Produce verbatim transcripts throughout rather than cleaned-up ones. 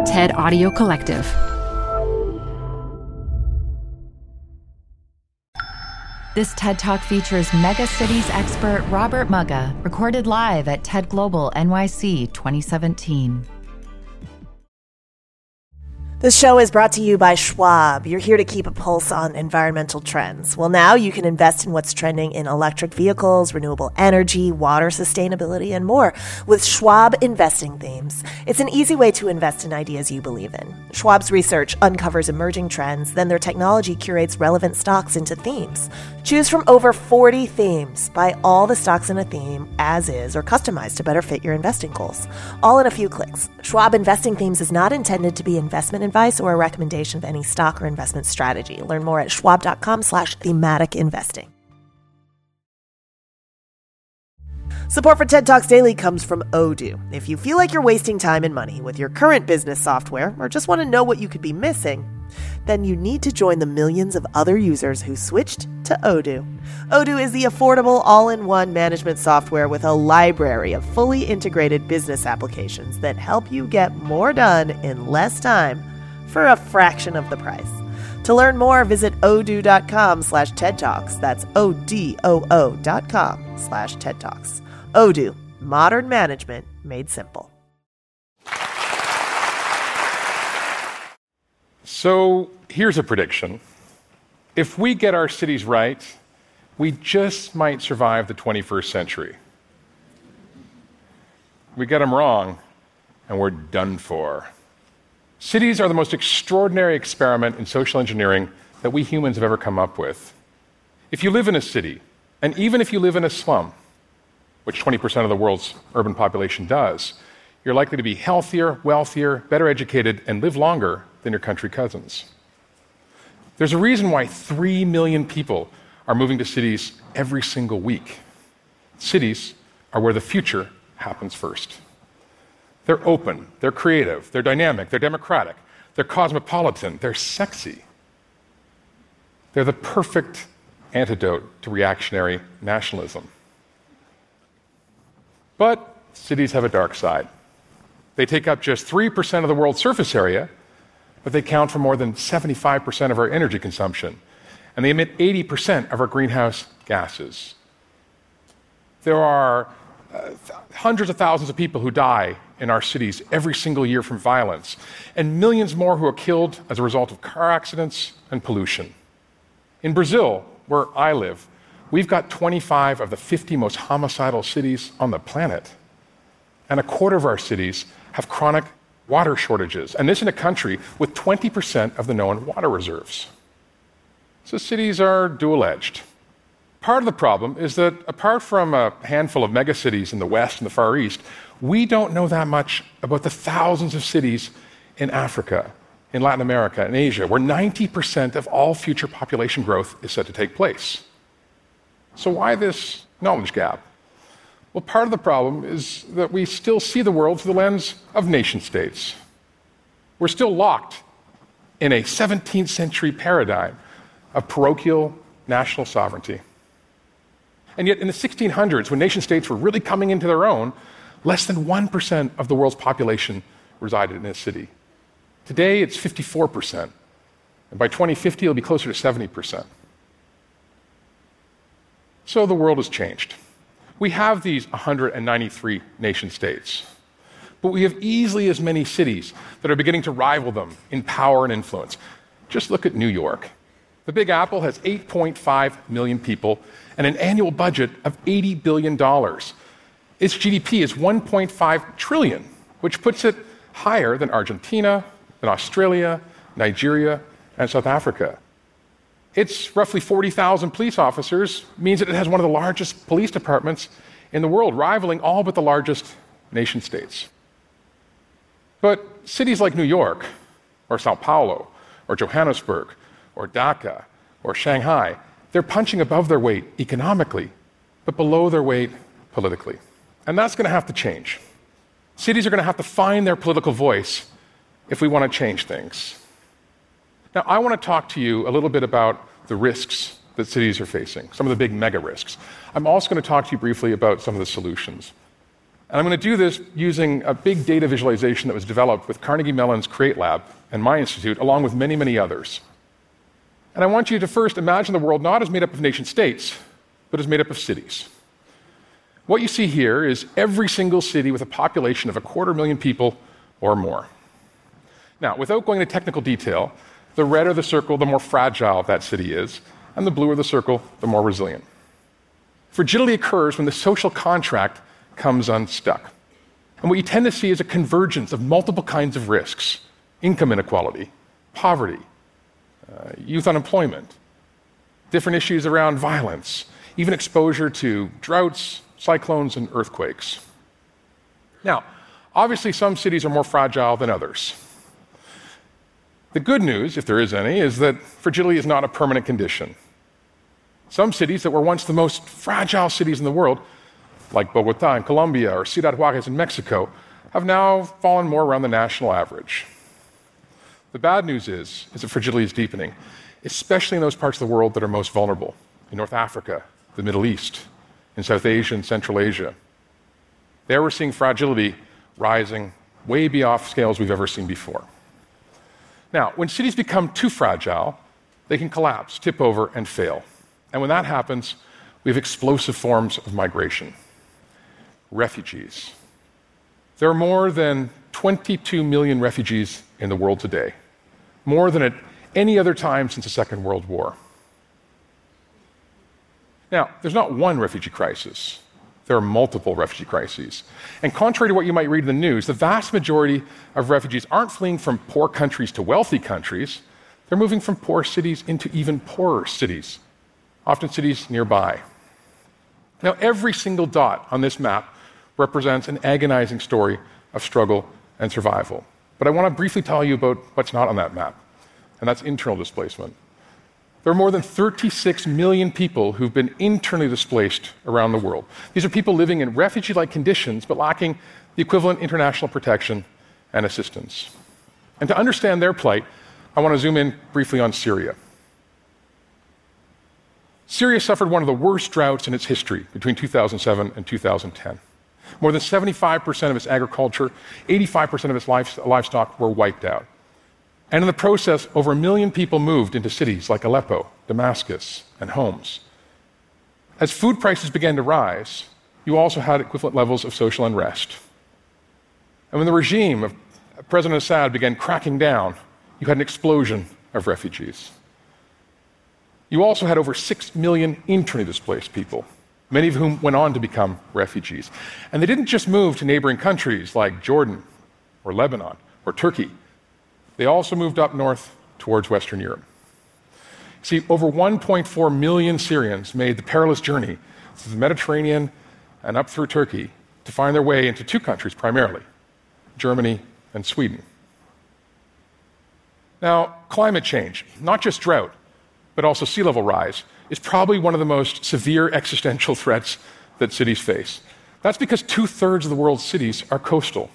TED Audio Collective. This TED Talk features Mega Cities expert Robert Mugga, recorded live at TED Global N Y C twenty seventeen. This show is brought to you by Schwab. You're here to keep a pulse on environmental trends. Well, now you can invest in what's trending in electric vehicles, renewable energy, water sustainability, and more with Schwab Investing Themes. It's an easy way to invest in ideas you believe in. Schwab's research uncovers emerging trends, then their technology curates relevant stocks into themes. Choose from over forty themes. Buy all the stocks in a theme as is or customized to better fit your investing goals. All in a few clicks. Schwab Investing Themes is not intended to be investment advice or a recommendation of any stock or investment strategy. Learn more at schwab.com slash thematic investing. Support for TED Talks Daily comes from Odoo. If you feel like you're wasting time and money with your current business software or just want to know what you could be missing, then you need to join the millions of other users who switched to Odoo. Odoo is the affordable all-in-one management software with a library of fully integrated business applications that help you get more done in less time for a fraction of the price. To learn more, visit odoo.com slash TED Talks. That's O-D-O-O dot com slash TED Talks. Odoo, modern management made simple. So here's a prediction. If we get our cities right, we just might survive the twenty-first century. We get them wrong, and we're done for. Cities are the most extraordinary experiment in social engineering that we humans have ever come up with. If you live in a city, and even if you live in a slum, which twenty percent of the world's urban population does, you're likely to be healthier, wealthier, better educated, and live longer than your country cousins. There's a reason why three million people are moving to cities every single week. Cities are where the future happens first. They're open, they're creative, they're dynamic, they're democratic, they're cosmopolitan, they're sexy. They're the perfect antidote to reactionary nationalism. But cities have a dark side. They take up just three percent of the world's surface area, but they count for more than seventy-five percent of our energy consumption, and they emit eighty percent of our greenhouse gases. There are uh, th- hundreds of thousands of people who die in our cities every single year from violence, and millions more who are killed as a result of car accidents and pollution. In Brazil, where I live, we've got twenty-five of the fifty most homicidal cities on the planet, and a quarter of our cities have chronic water shortages, and this in a country with twenty percent of the known water reserves. So cities are dual-edged. Part of the problem is that apart from a handful of megacities in the West and the Far East, we don't know that much about the thousands of cities in Africa, in Latin America, and Asia, where ninety percent of all future population growth is set to take place. So why this knowledge gap? Well, part of the problem is that we still see the world through the lens of nation-states. We're still locked in a seventeenth century paradigm of parochial national sovereignty. And yet in the sixteen hundreds, when nation-states were really coming into their own, less than one percent of the world's population resided in a city. Today, it's fifty-four percent. And by twenty fifty, it'll be closer to seventy percent. So the world has changed. We have these one hundred ninety-three nation-states, but we have easily as many cities that are beginning to rival them in power and influence. Just look at New York. The Big Apple has eight point five million people and an annual budget of eighty billion dollars. Its G D P is one point five trillion dollars, which puts it higher than Argentina, than Australia, Nigeria, and South Africa. Its roughly forty thousand police officers means that it has one of the largest police departments in the world, rivaling all but the largest nation-states. But cities like New York, or Sao Paulo, or Johannesburg, or Dhaka, or Shanghai, they're punching above their weight economically, but below their weight politically. And that's going to have to change. Cities are going to have to find their political voice if we want to change things. Now, I want to talk to you a little bit about the risks that cities are facing, some of the big mega risks. I'm also going to talk to you briefly about some of the solutions. And I'm going to do this using a big data visualization that was developed with Carnegie Mellon's Create Lab and my institute, along with many, many others. And I want you to first imagine the world not as made up of nation states, but as made up of cities. What you see here is every single city with a population of a quarter million people or more. Now, without going into technical detail, the redder the circle, the more fragile that city is, and the bluer the circle, the more resilient. Fragility occurs when the social contract comes unstuck. And what you tend to see is a convergence of multiple kinds of risks: income inequality, poverty, uh, youth unemployment, different issues around violence, even exposure to droughts, cyclones, and earthquakes. Now, obviously, some cities are more fragile than others. The good news, if there is any, is that fragility is not a permanent condition. Some cities that were once the most fragile cities in the world, like Bogota in Colombia or Ciudad Juarez in Mexico, have now fallen more around the national average. The bad news is, is that fragility is deepening, especially in those parts of the world that are most vulnerable, in North Africa, the Middle East, in South Asia and Central Asia. There we're seeing fragility rising way beyond scales we've ever seen before. Now, when cities become too fragile, they can collapse, tip over, and fail. And when that happens, we have explosive forms of migration. Refugees. There are more than twenty-two million refugees in the world today, more than at any other time since the Second World War. Now, there's not one refugee crisis. There are multiple refugee crises. And contrary to what you might read in the news, the vast majority of refugees aren't fleeing from poor countries to wealthy countries. They're moving from poor cities into even poorer cities, often cities nearby. Now, every single dot on this map represents an agonizing story of struggle and survival. But I want to briefly tell you about what's not on that map, and that's internal displacement. There are more than thirty-six million people who've been internally displaced around the world. These are people living in refugee-like conditions, but lacking the equivalent international protection and assistance. And to understand their plight, I want to zoom in briefly on Syria. Syria suffered one of the worst droughts in its history between two thousand seven and two thousand ten. More than seventy-five percent of its agriculture, eighty-five percent of its livestock were wiped out. And in the process, over a million people moved into cities like Aleppo, Damascus, and Homs. As food prices began to rise, you also had equivalent levels of social unrest. And when the regime of President Assad began cracking down, you had an explosion of refugees. You also had over six million internally displaced people, many of whom went on to become refugees. And they didn't just move to neighboring countries like Jordan or Lebanon or Turkey. They also moved up north towards Western Europe. See, over one point four million Syrians made the perilous journey through the Mediterranean and up through Turkey to find their way into two countries primarily, Germany and Sweden. Now, climate change, not just drought, but also sea level rise, is probably one of the most severe existential threats that cities face. That's because two-thirds of the world's cities are coastal.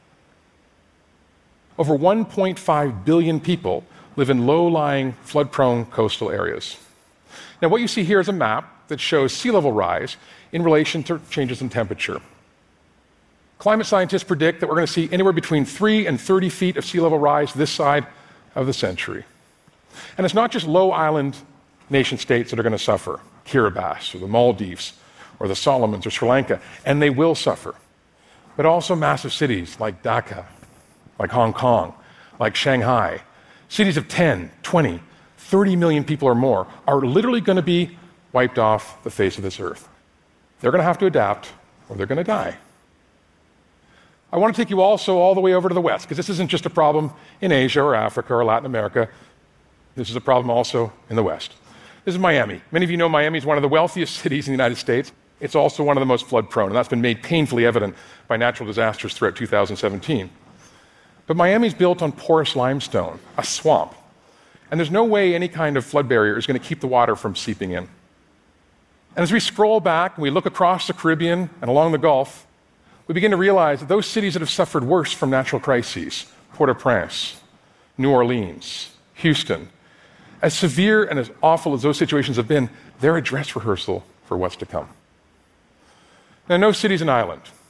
Over one point five billion people live in low-lying, flood-prone coastal areas. Now, what you see here is a map that shows sea level rise in relation to changes in temperature. Climate scientists predict that we're going to see anywhere between three and thirty feet of sea level rise this side of the century. And it's not just low-island nation-states that are going to suffer, Kiribati or the Maldives or the Solomons or Sri Lanka, and they will suffer, but also massive cities like Dhaka, like Hong Kong, like Shanghai. Cities of ten, twenty, thirty million people or more are literally going to be wiped off the face of this earth. They're going to have to adapt, or they're going to die. I want to take you also all the way over to the west, because this isn't just a problem in Asia or Africa or Latin America. This is a problem also in the west. This is Miami. Many of you know Miami is one of the wealthiest cities in the United States. It's also one of the most flood-prone, and that's been made painfully evident by natural disasters throughout two thousand seventeen. But Miami's built on porous limestone, a swamp. And there's no way any kind of flood barrier is going to keep the water from seeping in. And as we scroll back and we look across the Caribbean and along the Gulf, we begin to realize that those cities that have suffered worse from natural crises, Port-au-Prince, New Orleans, Houston, as severe and as awful as those situations have been, they're a dress rehearsal for what's to come. Now, no city's an island.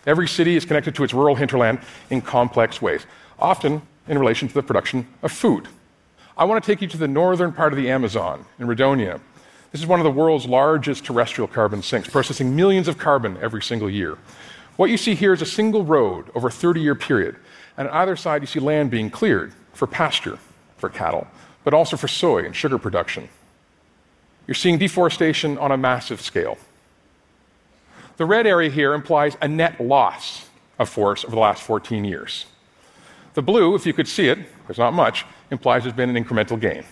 Every city is connected to its rural hinterland in complex ways, often in relation to the production of food. I want to take you to the northern part of the Amazon, in Rhodonia. This is one of the world's largest terrestrial carbon sinks, processing millions of carbon every single year. What you see here is a single road over a thirty-year period, and on either side you see land being cleared for pasture, for cattle, but also for soy and sugar production. You're seeing deforestation on a massive scale. The red area here implies a net loss of forest over the last fourteen years. The blue, if you could see it, there's not much, implies there's been an incremental gain.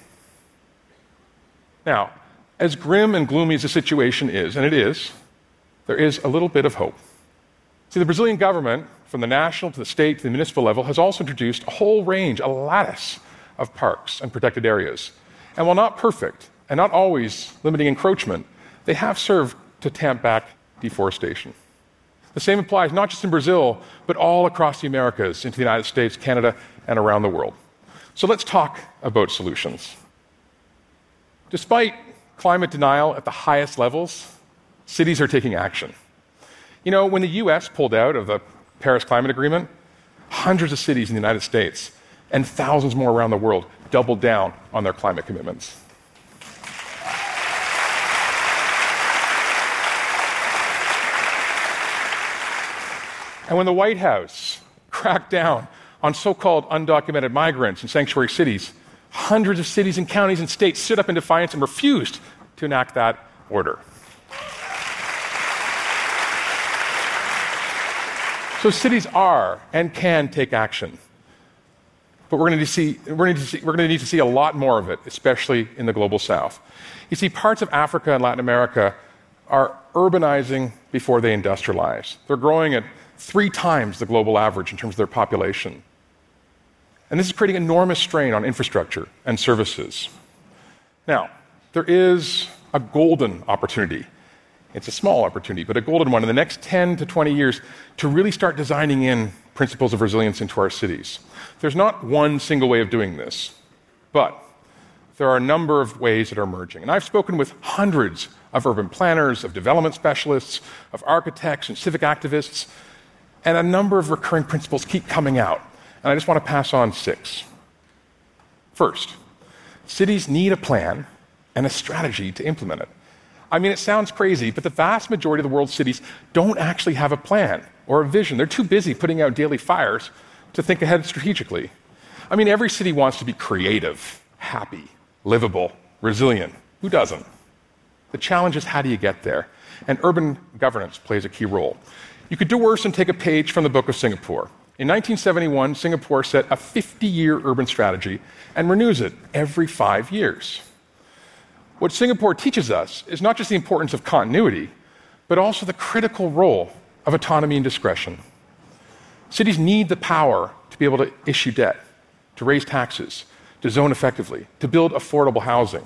Now, as grim and gloomy as the situation is, and it is, there is a little bit of hope. See, the Brazilian government, from the national to the state to the municipal level, has also introduced a whole range, a lattice of parks and protected areas. And while not perfect, and not always limiting encroachment, they have served to tamp back deforestation. The same applies not just in Brazil, but all across the Americas, into the United States, Canada, and around the world. So let's talk about solutions. Despite climate denial at the highest levels, cities are taking action. You know, when the U S pulled out of the Paris Climate Agreement, hundreds of cities in the United States and thousands more around the world doubled down on their climate commitments. And when the White House cracked down on so-called undocumented migrants in sanctuary cities, hundreds of cities and counties and states stood up in defiance and refused to enact that order. So cities are and can take action. But we're going to see, we're going to see, we're going to need to see a lot more of it, especially in the global south. You see, parts of Africa and Latin America are urbanizing before they industrialize. They're growing at three times the global average in terms of their population. And this is creating enormous strain on infrastructure and services. Now, there is a golden opportunity. It's a small opportunity, but a golden one in the next ten to twenty years to really start designing in principles of resilience into our cities. There's not one single way of doing this, but there are a number of ways that are emerging. And I've spoken with hundreds of urban planners, of development specialists, of architects and civic activists, and a number of recurring principles keep coming out. And I just want to pass on six. First, cities need a plan and a strategy to implement it. I mean, it sounds crazy, but the vast majority of the world's cities don't actually have a plan or a vision. They're too busy putting out daily fires to think ahead strategically. I mean, every city wants to be creative, happy, livable, resilient. Who doesn't? The challenge is, how do you get there? And urban governance plays a key role. You could do worse and take a page from the Book of Singapore. In nineteen seventy-one, Singapore set a fifty-year urban strategy and renews it every five years. What Singapore teaches us is not just the importance of continuity, but also the critical role of autonomy and discretion. Cities need the power to be able to issue debt, to raise taxes, to zone effectively, to build affordable housing.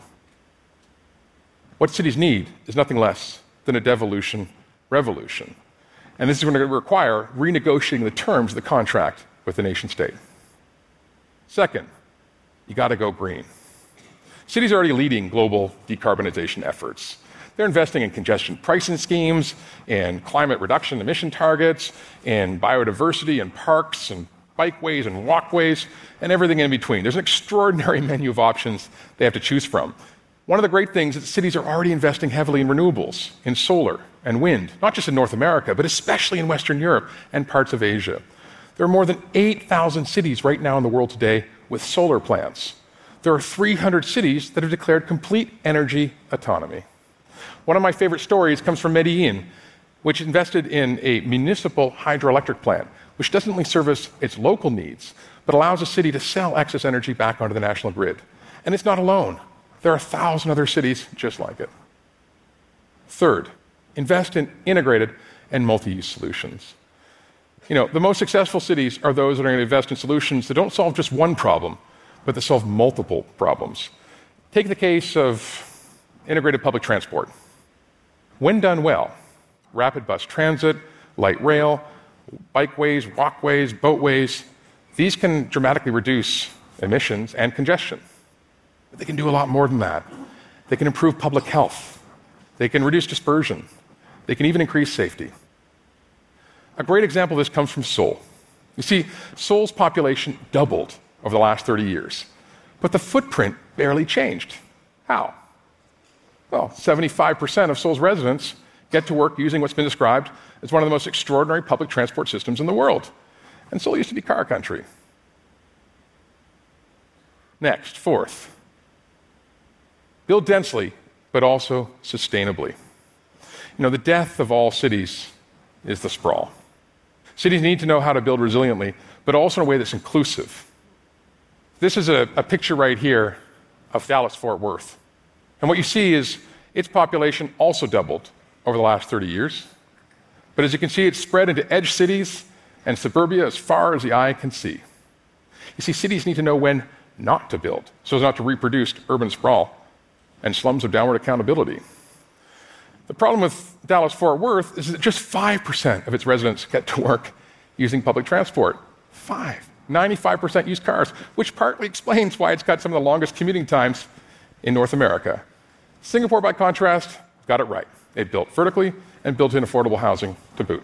What cities need is nothing less than a devolution revolution. And this is going to require renegotiating the terms of the contract with the nation state. Second, you got to go green. Cities are already leading global decarbonization efforts. They're investing in congestion pricing schemes, in climate reduction emission targets, in biodiversity and parks and bikeways and walkways, and everything in between. There's an extraordinary menu of options they have to choose from. One of the great things is that cities are already investing heavily in renewables, in solar and wind, not just in North America, but especially in Western Europe and parts of Asia. There are more than eight thousand cities right now in the world today with solar plants. There are three hundred cities that have declared complete energy autonomy. One of my favorite stories comes from Medellin, which invested in a municipal hydroelectric plant, which doesn't only service its local needs, but allows the city to sell excess energy back onto the national grid. And it's not alone. There are a thousand other cities just like it. Third, invest in integrated and multi-use solutions. You know, the most successful cities are those that are going to invest in solutions that don't solve just one problem, but that solve multiple problems. Take the case of integrated public transport. When done well, rapid bus transit, light rail, bikeways, walkways, boatways, these can dramatically reduce emissions and congestion. But they can do a lot more than that. They can improve public health. They can reduce dispersion. They can even increase safety. A great example of this comes from Seoul. You see, Seoul's population doubled over the last thirty years, but the footprint barely changed. How? Well, seventy-five percent of Seoul's residents get to work using what's been described as one of the most extraordinary public transport systems in the world. And Seoul used to be car country. Next, fourth, build densely, but also sustainably. You know, the death of all cities is the sprawl. Cities need to know how to build resiliently, but also in a way that's inclusive. This is a, a picture right here of Dallas-Fort Worth. And what you see is its population also doubled over the last thirty years. But as you can see, it's spread into edge cities and suburbia as far as the eye can see. You see, cities need to know when not to build, so as not to reproduce urban sprawl and slums of downward accountability. The problem with Dallas-Fort Worth is that just five percent of its residents get to work using public transport. Five. ninety-five percent use cars, which partly explains why it's got some of the longest commuting times in North America. Singapore, by contrast, got it right. It built vertically and built in affordable housing to boot.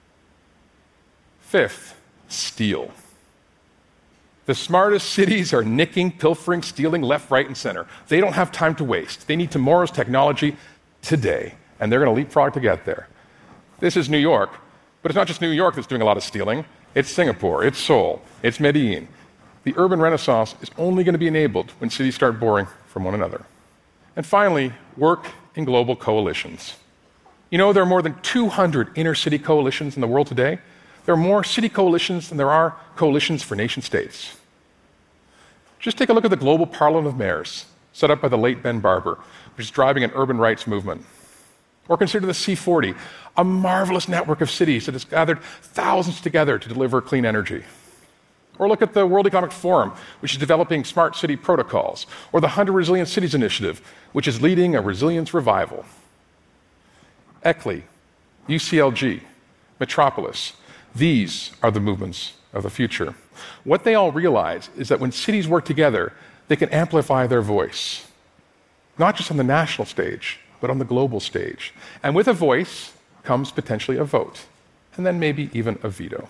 Fifth, steal. The smartest cities are nicking, pilfering, stealing left, right, and center. They don't have time to waste. They need tomorrow's technology today, and they're going to leapfrog to get there. This is New York, but it's not just New York that's doing a lot of stealing. It's Singapore, it's Seoul, it's Medellin. The urban renaissance is only going to be enabled when cities start borrowing from one another. And finally, work in global coalitions. You know, there are more than two hundred inner-city coalitions in the world today. There are more city coalitions than there are coalitions for nation-states. Just take a look at the Global Parliament of Mayors, set up by the late Ben Barber, which is driving an urban rights movement. Or consider the C forty, a marvelous network of cities that has gathered thousands together to deliver clean energy. Or look at the World Economic Forum, which is developing smart city protocols. Or the one hundred Resilient Cities Initiative, which is leading a resilience revival. E C L I, U C L G, Metropolis, these are the movements of the future. What they all realize is that when cities work together, they can amplify their voice, not just on the national stage, but on the global stage. And with a voice comes potentially a vote, and then maybe even a veto.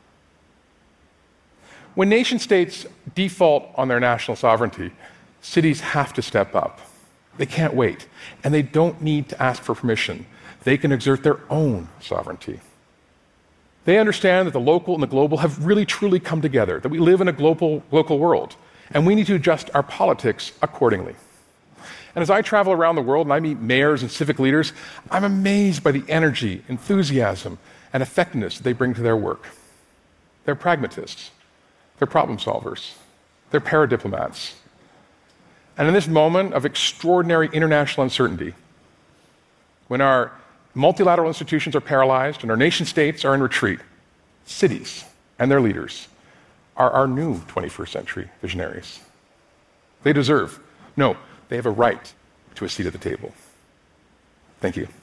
When nation-states default on their national sovereignty, cities have to step up. They can't wait, and they don't need to ask for permission. They can exert their own sovereignty. They understand that the local and the global have really truly come together, that we live in a global, local world, and we need to adjust our politics accordingly. And as I travel around the world and I meet mayors and civic leaders, I'm amazed by the energy, enthusiasm, and effectiveness they bring to their work. They're pragmatists. They're problem solvers. They're paradiplomats. And in this moment of extraordinary international uncertainty, when our multilateral institutions are paralyzed and our nation-states are in retreat, cities and their leaders are our new twenty-first century visionaries. They deserve, no, they have a right to a seat at the table. Thank you.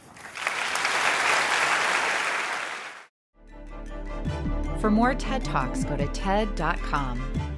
For more TED Talks, go to T E D dot com.